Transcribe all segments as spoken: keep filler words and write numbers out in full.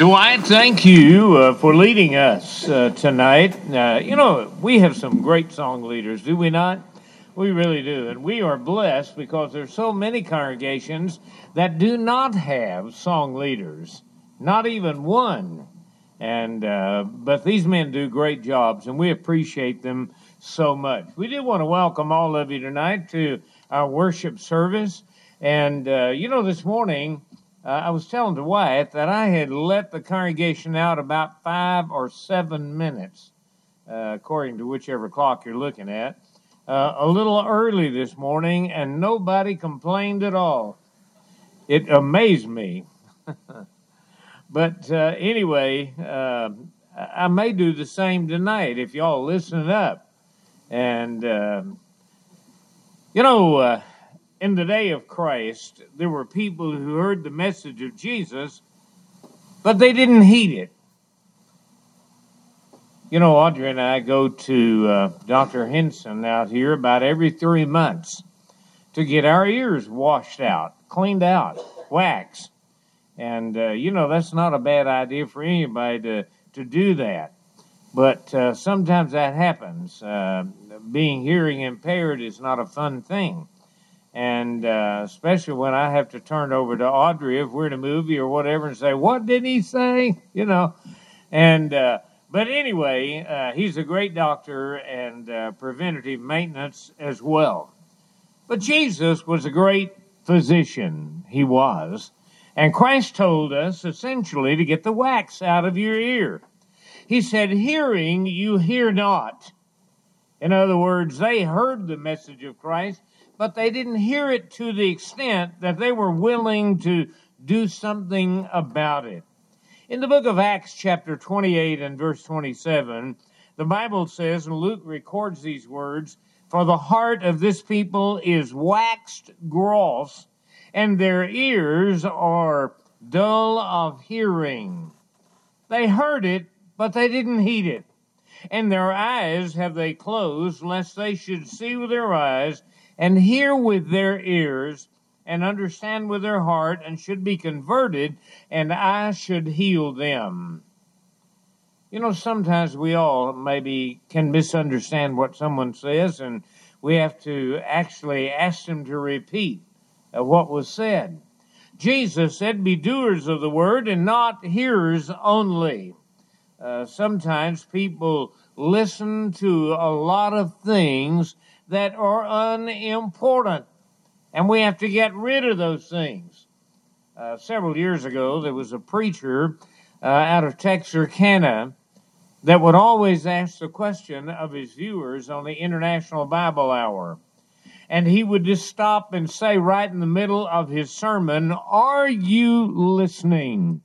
Dwight, thank you uh, for leading us uh, tonight. Uh, you know, we have some great song leaders, do we not? We really do. And we are blessed because there's so many congregations that do not have song leaders, not even one. And uh, but these men do great jobs, and we appreciate them so much. We do want to welcome all of you tonight to our worship service. And, uh, you know, this morning, uh, I was telling Dwight that I had let the congregation out about five or seven minutes, uh, according to whichever clock you're looking at, uh, a little early this morning, and nobody complained at all. It amazed me. But uh, anyway, uh, I may do the same tonight if y'all listen up. And, uh, you know, uh, in the day of Christ, there were people who heard the message of Jesus, but they didn't heed it. You know, Audrey and I go to uh, Doctor Henson out here about every three months to get our ears washed out, cleaned out, waxed. And, uh, you know, that's not a bad idea for anybody to, to do that. But uh, sometimes that happens. Uh, being hearing impaired is not a fun thing. And uh, especially when I have to turn over to Audrey if we're in a movie or whatever and say, what did he say? You know. And uh, but anyway, uh, he's a great doctor and uh, preventative maintenance as well. But Jesus was a great physician. He was. And Christ told us essentially to get the wax out of your ear. He said, hearing you hear not. In other words, they heard the message of Christ, but they didn't hear it to the extent that they were willing to do something about it. In the book of Acts, chapter twenty-eight and verse twenty-seven, the Bible says, and Luke records these words, for the heart of this people is waxed gross, and their ears are dull of hearing. They heard it, but they didn't heed it. And their eyes have they closed, lest they should see with their eyes, and hear with their ears, and understand with their heart, and should be converted, and I should heal them. You know, sometimes we all maybe can misunderstand what someone says, and we have to actually ask them to repeat uh, what was said. Jesus said, be doers of the word and not hearers only. Uh, sometimes people listen to a lot of things that are unimportant, and we have to get rid of those things. Uh, several years ago, there was a preacher uh, out of Texarkana that would always ask the question of his viewers on the International Bible Hour. And he would just stop and say right in the middle of his sermon, are you listening?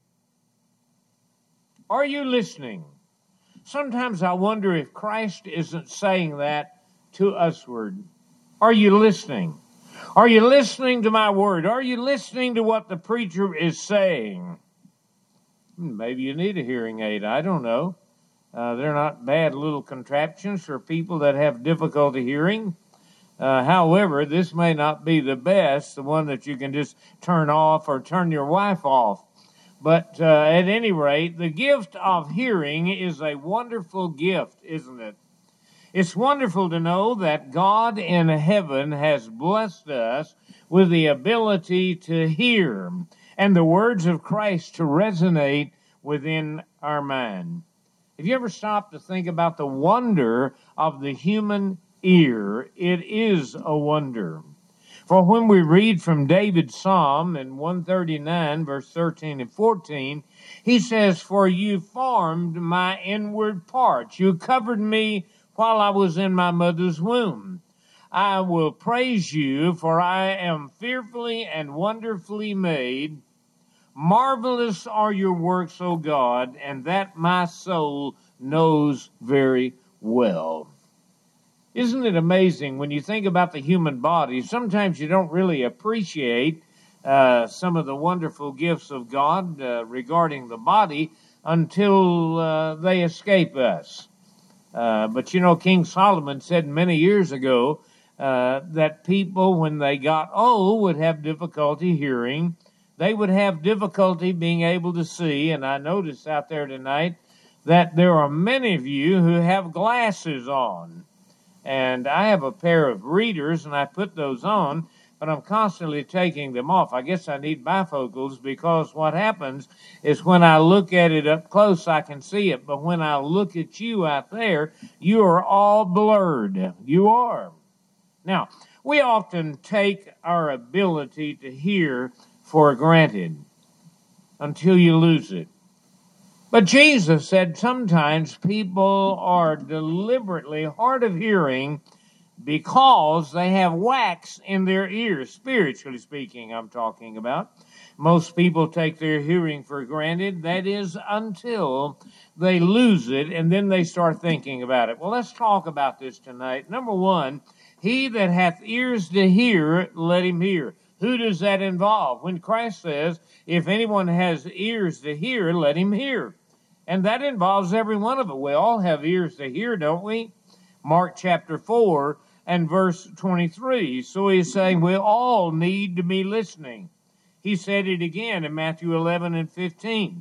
Are you listening? Sometimes I wonder if Christ isn't saying that to usward. Are you listening? Are you listening to my word? Are you listening to what the preacher is saying? Maybe you need a hearing aid. I don't know. Uh, they're not bad little contraptions for people that have difficulty hearing. Uh, however, this may not be the best, the one that you can just turn off or turn your wife off. But uh, at any rate, the gift of hearing is a wonderful gift, isn't it? It's wonderful to know that God in heaven has blessed us with the ability to hear and the words of Christ to resonate within our mind. Have you ever stopped to think about the wonder of the human ear? It is a wonder. For when we read from David's Psalm in one thirty-nine, verse thirteen and fourteen, he says, for you formed my inward parts. You covered me while I was in my mother's womb. I will praise you, for I am fearfully and wonderfully made. Marvelous are your works, O God, and that my soul knows very well. Isn't it amazing when you think about the human body? Sometimes you don't really appreciate uh, some of the wonderful gifts of God uh, regarding the body until uh, they escape us. Uh, but you know, King Solomon said many years ago uh, that people, when they got old, would have difficulty hearing they would have difficulty being able to see. And I noticed out there tonight that there are many of you who have glasses on. And I have a pair of readers, and I put those on, but I'm constantly taking them off. I guess I need bifocals, because what happens is when I look at it up close, I can see it. But when I look at you out there, you are all blurred. You are. Now, we often take our ability to hear for granted until you lose it. But Jesus said sometimes people are deliberately hard of hearing because they have wax in their ears, spiritually speaking, I'm talking about. Most people take their hearing for granted. That is until they lose it, and then they start thinking about it. Well, let's talk about this tonight. Number one, he that hath ears to hear, let him hear. Who does that involve? When Christ says, if anyone has ears to hear, let him hear. And that involves every one of us. We all have ears to hear, don't we? Mark chapter four and verse twenty-three. So he's saying we all need to be listening. He said it again in Matthew eleven and fifteen.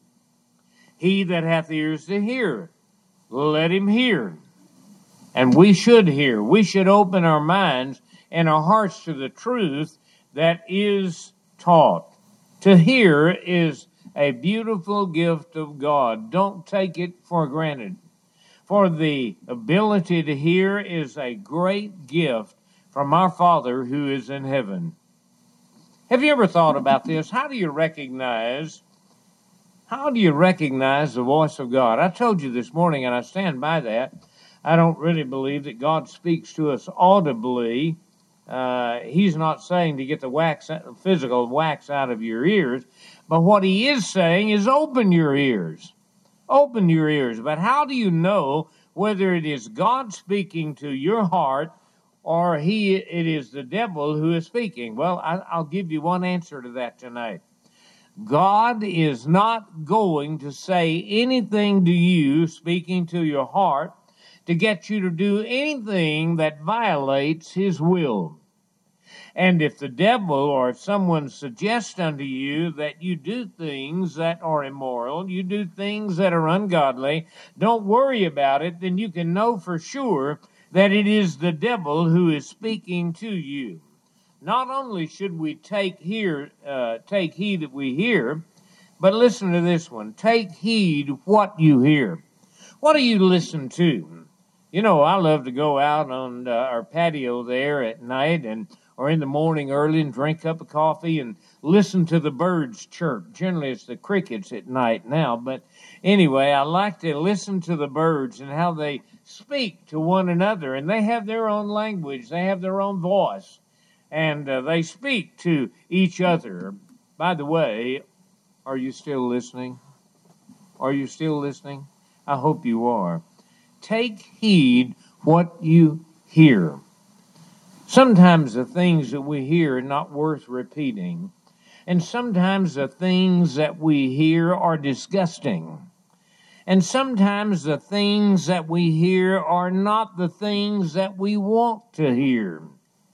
He that hath ears to hear, let him hear. And we should hear. We should open our minds and our hearts to the truth that is taught. To hear is a beautiful gift of God. Don't take it for granted. For the ability to hear is a great gift from our Father who is in heaven. Have you ever thought about this? How do you recognize, how do you recognize the voice of God? I told you this morning, and I stand by that. I don't really believe that God speaks to us audibly. Uh, he's not saying to get the wax, physical wax out of your ears, but what he is saying is open your ears. Open your ears. But how do you know whether it is God speaking to your heart or he it is the devil who is speaking? Well, I, I'll give you one answer to that tonight. God is not going to say anything to you, speaking to your heart, to get you to do anything that violates his will. And if the devil or if someone suggests unto you that you do things that are immoral, you do things that are ungodly, don't worry about it, then you can know for sure that it is the devil who is speaking to you. Not only should we take hear, uh, take heed that we hear, but listen to this one. Take heed what you hear. What do you listen to? You know, I love to go out on uh, our patio there at night and or in the morning early and drink a cup of coffee and listen to the birds chirp. Generally, it's the crickets at night now. But anyway, I like to listen to the birds and how they speak to one another. And they have their own language. They have their own voice. And uh, they speak to each other. By the way, are you still listening? Are you still listening? I hope you are. Take heed what you hear. Sometimes the things that we hear are not worth repeating. And sometimes the things that we hear are disgusting. And sometimes the things that we hear are not the things that we want to hear.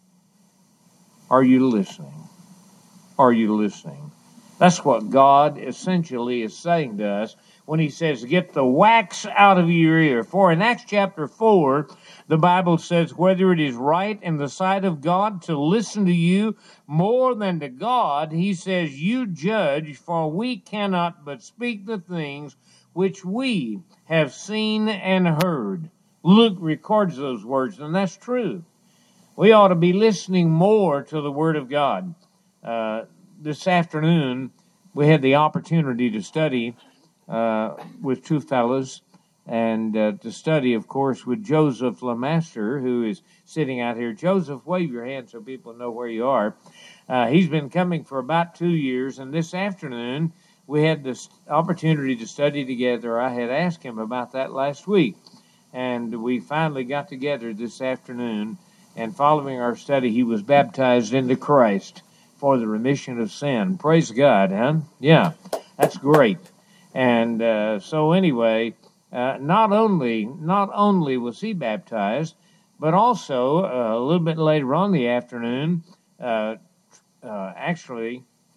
Are you listening? Are you listening? That's what God essentially is saying to us when he says, get the wax out of your ear. For in Acts chapter four, the Bible says, whether it is right in the sight of God to listen to you more than to God, he says, you judge, for we cannot but speak the things which we have seen and heard. Luke records those words, and that's true. We ought to be listening more to the Word of God. Uh, this afternoon, we had the opportunity to study uh, with two fellows, and uh, to study, of course, with Joseph LeMaster, who is sitting out here. Joseph, wave your hand so people know where you are. Uh, he's been coming for about two years, and this afternoon, we had this opportunity to study together. I had asked him about that last week, and we finally got together this afternoon. And following our study, he was baptized into Christ for the remission of sin. Praise God, huh? Yeah, that's great. And uh, so anyway, uh, not only not only was he baptized, but also uh, a little bit later on in the afternoon, uh, uh, actually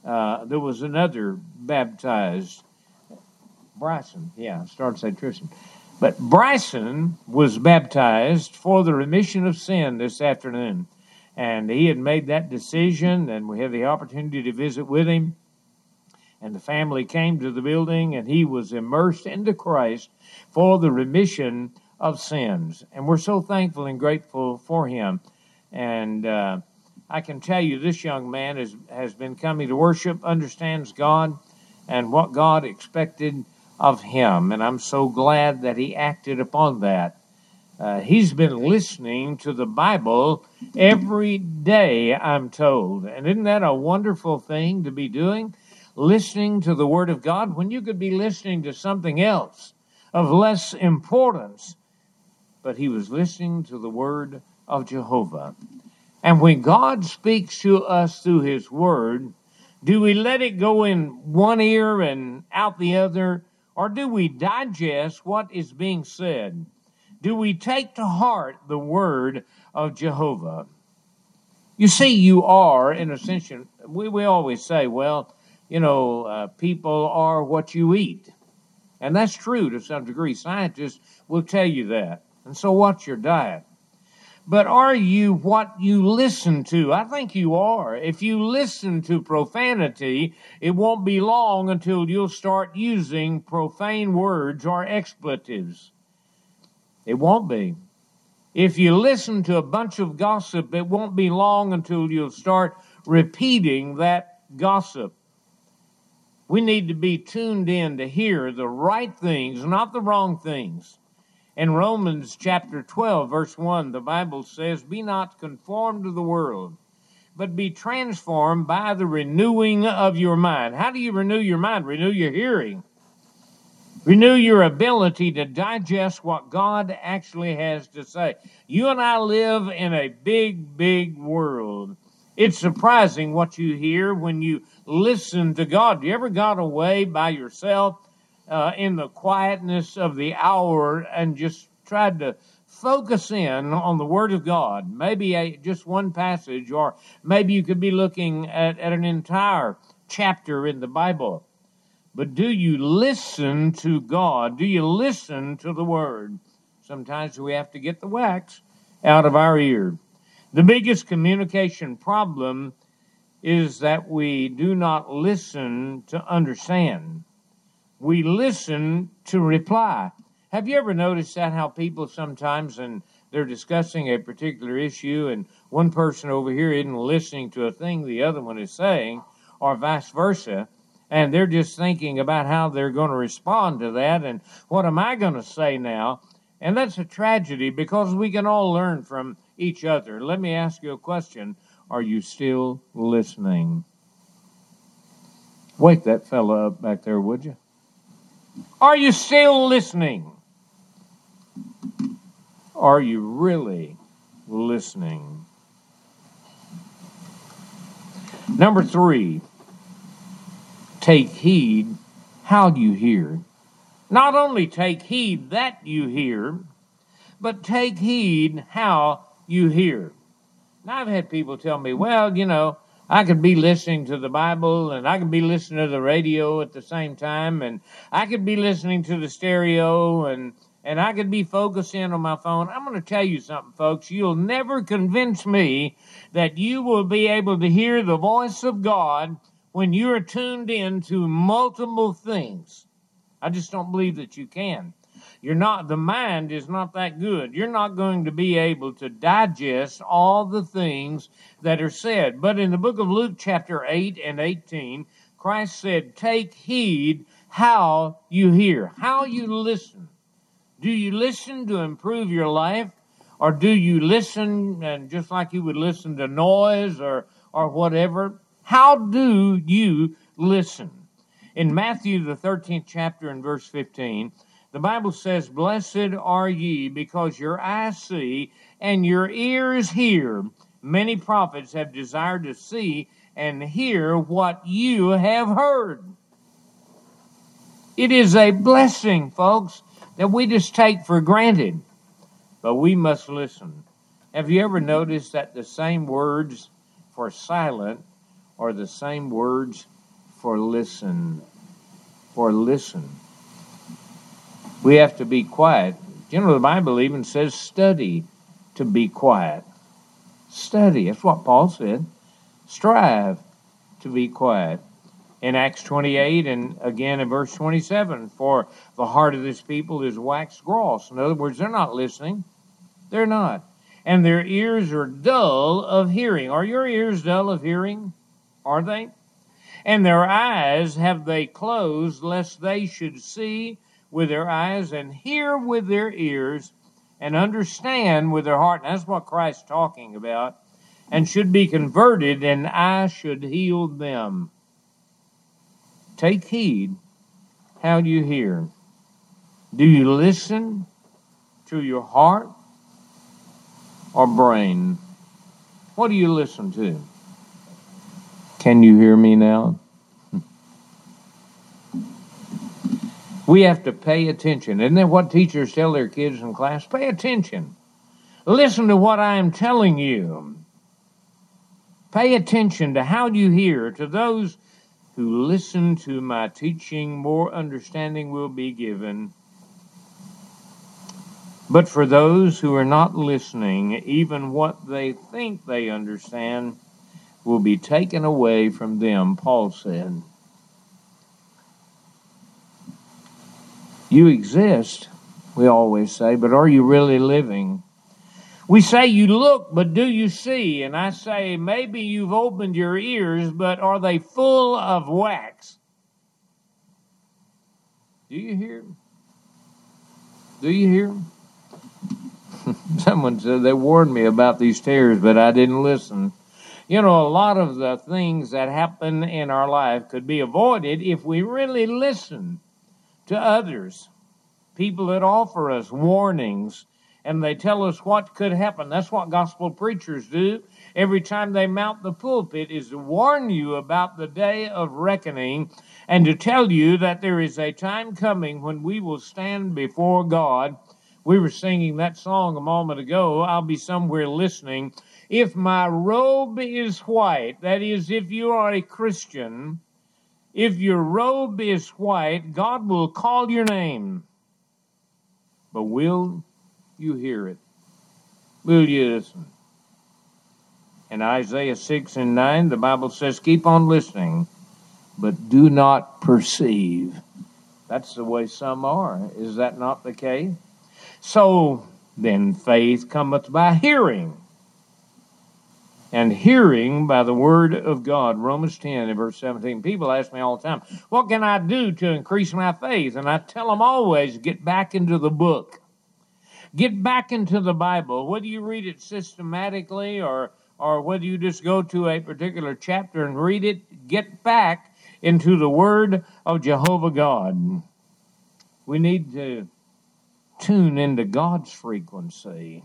Uh, there was another baptized, Bryson, yeah, I started to say Tristan. But Bryson was baptized for the remission of sin this afternoon. And he had made that decision, and we had the opportunity to visit with him. And the family came to the building, and he was immersed into Christ for the remission of sins. And we're so thankful and grateful for him. And uh, I can tell you this young man is, has been coming to worship, understands God and what God expected of him. And I'm so glad that he acted upon that. Uh, he's been listening to the Bible every day, I'm told. And isn't that a wonderful thing to be doing? Listening to the Word of God when you could be listening to something else of less importance. But he was listening to the Word of Jehovah. And when God speaks to us through His Word, do we let it go in one ear and out the other? Or do we digest what is being said? Do we take to heart the word of Jehovah? You see, you are, in a sense, we, we always say, well, you know, uh, people are what you eat. And that's true to some degree. Scientists will tell you that. And so what's your diet? But are you what you listen to? I think you are. If you listen to profanity, it won't be long until you'll start using profane words or expletives. It won't be. If you listen to a bunch of gossip, it won't be long until you'll start repeating that gossip. We need to be tuned in to hear the right things, not the wrong things. In Romans chapter twelve, verse one, the Bible says, "Be not conformed to the world, but be transformed by the renewing of your mind." How do you renew your mind? Renew your hearing. Renew your ability to digest what God actually has to say. You and I live in a big, big world. It's surprising what you hear when you listen to God. You ever got away by yourself uh, in the quietness of the hour and just tried to focus in on the Word of God? Maybe a, just one passage, or maybe you could be looking at, at an entire chapter in the Bible. But do you listen to God? Do you listen to the Word? Sometimes we have to get the wax out of our ear. The biggest communication problem is that we do not listen to understand. We listen to reply. Have you ever noticed that, how people sometimes, and they're discussing a particular issue, and one person over here isn't listening to a thing the other one is saying, or vice versa, and they're just thinking about how they're going to respond to that, and what am I going to say now? And that's a tragedy, because we can all learn from each other. Let me ask you a question. Are you still listening? Wake that fella up back there, would you? Are you still listening? Are you really listening? Number three, take heed how you hear. Not only take heed that you hear, but take heed how you hear. Now, I've had people tell me, well, you know, I could be listening to the Bible, and I could be listening to the radio at the same time, and I could be listening to the stereo, and, and I could be focused in on my phone. I'm going to tell you something, folks. You'll never convince me that you will be able to hear the voice of God when you're tuned in to multiple things. I just don't believe that you can. You're not, the mind is not that good. You're not going to be able to digest all the things that are said. But in the book of Luke chapter eight and eighteen, Christ said, take heed how you hear, how you listen. Do you listen to improve your life? Or do you listen and just like you would listen to noise or, or whatever? How do you listen? In Matthew, the thirteenth chapter and verse fifteen, the Bible says, blessed are ye because your eyes see and your ears hear. Many prophets have desired to see and hear what you have heard. It is a blessing, folks, that we just take for granted, but we must listen. Have you ever noticed that the same words for silent are the same words for listen. For listen. We have to be quiet. You know, the Bible even says study to be quiet. Study. That's what Paul said. Strive to be quiet. In Acts twenty-eight and again in verse twenty-seven, for the heart of this people is waxed gross. In other words, they're not listening. They're not. And their ears are dull of hearing. Are your ears dull of hearing? Are they? And their eyes have they closed, lest they should see with their eyes and hear with their ears and understand with their heart. And that's what Christ's talking about. And should be converted, and I should heal them. Take heed how you hear. Do you listen to your heart or brain? What do you listen to? Can you hear me now? We have to pay attention. Isn't that what teachers tell their kids in class? Pay attention. Listen to what I am telling you. Pay attention to how you hear. To those who listen to my teaching, more understanding will be given. But for those who are not listening, even what they think they understand will be taken away from them, Paul said. You exist, we always say, but are you really living? We say you look, but do you see? And I say maybe you've opened your ears, but are they full of wax? Do you hear? Do you hear? Someone said they warned me about these tares, but I didn't listen. You know, a lot of the things that happen in our life could be avoided if we really listen to others, people that offer us warnings, and they tell us what could happen. That's what gospel preachers do every time they mount the pulpit, is to warn you about the day of reckoning and to tell you that there is a time coming when we will stand before God. We were singing that song a moment ago, I'll be somewhere listening. If my robe is white, that is, if you are a Christian, if your robe is white, God will call your name. But will you hear it? Will you listen? In Isaiah six and nine, the Bible says, keep on listening, but do not perceive. That's the way some are. Is that not the case? So then faith cometh by hearing, and hearing by the word of God. Romans ten and verse seventeen. People ask me all the time, what can I do to increase my faith? And I tell them always, get back into the book. Get back into the Bible. Whether you read it systematically or, or whether you just go to a particular chapter and read it, get back into the Word of Jehovah God. We need to tune into God's frequency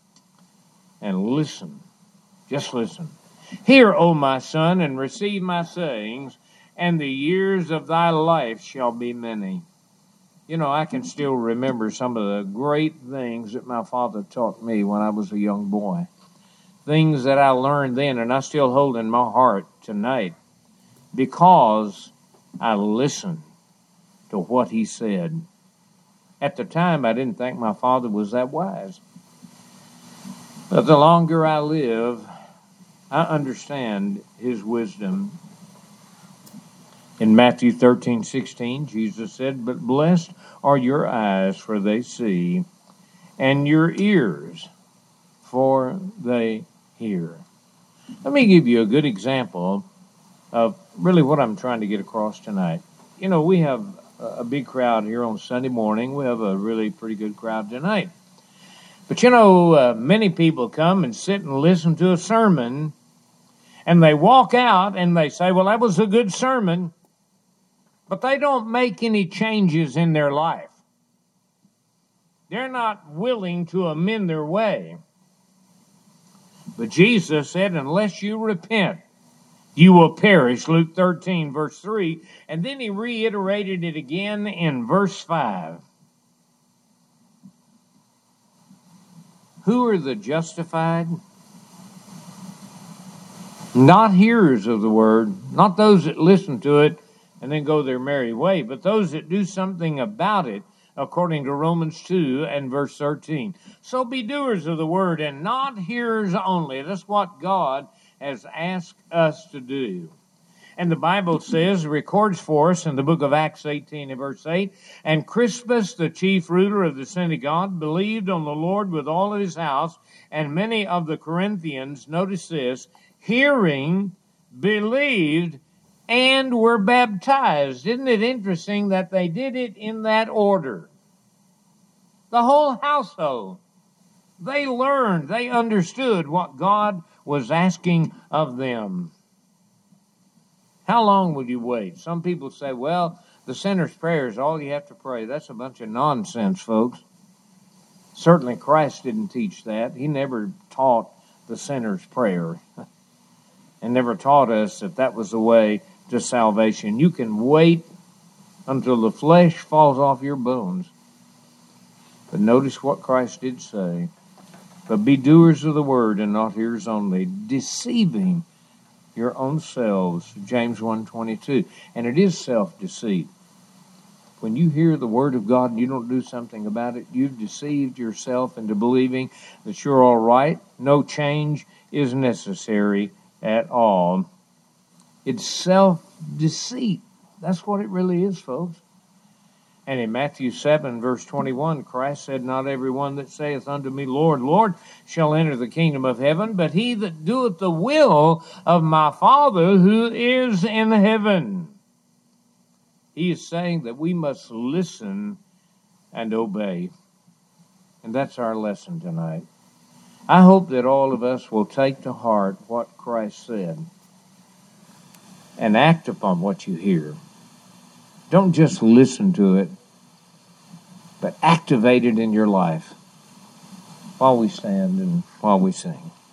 and listen. Just listen. Hear, O my son, and receive my sayings, and the years of thy life shall be many. You know, I can still remember some of the great things that my father taught me when I was a young boy. Things that I learned then, and I still hold in my heart tonight, because I listened to what he said. At the time, I didn't think my father was that wise. But the longer I live, I understand his wisdom. In Matthew thirteen sixteen, Jesus said, but blessed are your eyes, for they see, and your ears, for they hear. Let me give you a good example of really what I'm trying to get across tonight. You know, we have a big crowd here on Sunday morning. We have a really pretty good crowd tonight. But you know, uh, many people come and sit and listen to a sermon, and they walk out and they say, well, that was a good sermon. But they don't make any changes in their life. They're not willing to amend their way. But Jesus said, unless you repent, you will perish. Luke thirteen, verse three. And then he reiterated it again in verse five. Who are the justified? Not hearers of the word, not those that listen to it, and then go their merry way, but those that do something about it, according to Romans two and verse thirteen. So be doers of the word and not hearers only. That's what God has asked us to do. And the Bible says, records for us in the book of Acts eighteen and verse eight, and Crispus, the chief ruler of the synagogue, believed on the Lord with all of his house, and many of the Corinthians, notice this, hearing, believed, and were baptized. Isn't it interesting that they did it in that order? The whole household. They learned, they understood what God was asking of them. How long would you wait? Some people say, well, the sinner's prayer is all you have to pray. That's a bunch of nonsense, folks. Certainly Christ didn't teach that. He never taught the sinner's prayer and never taught us that that was the way to salvation. You can wait until the flesh falls off your bones. But notice what Christ did say. But be doers of the word and not hearers only, deceiving your own selves. James one twenty-two. And it is self-deceit. When you hear the word of God and you don't do something about it, you've deceived yourself into believing that you're all right. No change is necessary at all. It's self-deceit. That's what it really is, folks. And in Matthew seven, verse twenty-one, Christ said, not every one that saith unto me, Lord, Lord, shall enter the kingdom of heaven, but he that doeth the will of my Father who is in heaven. He is saying that we must listen and obey. And that's our lesson tonight. I hope that all of us will take to heart what Christ said and act upon what you hear. Don't just listen to it, but activate it in your life while we stand and while we sing.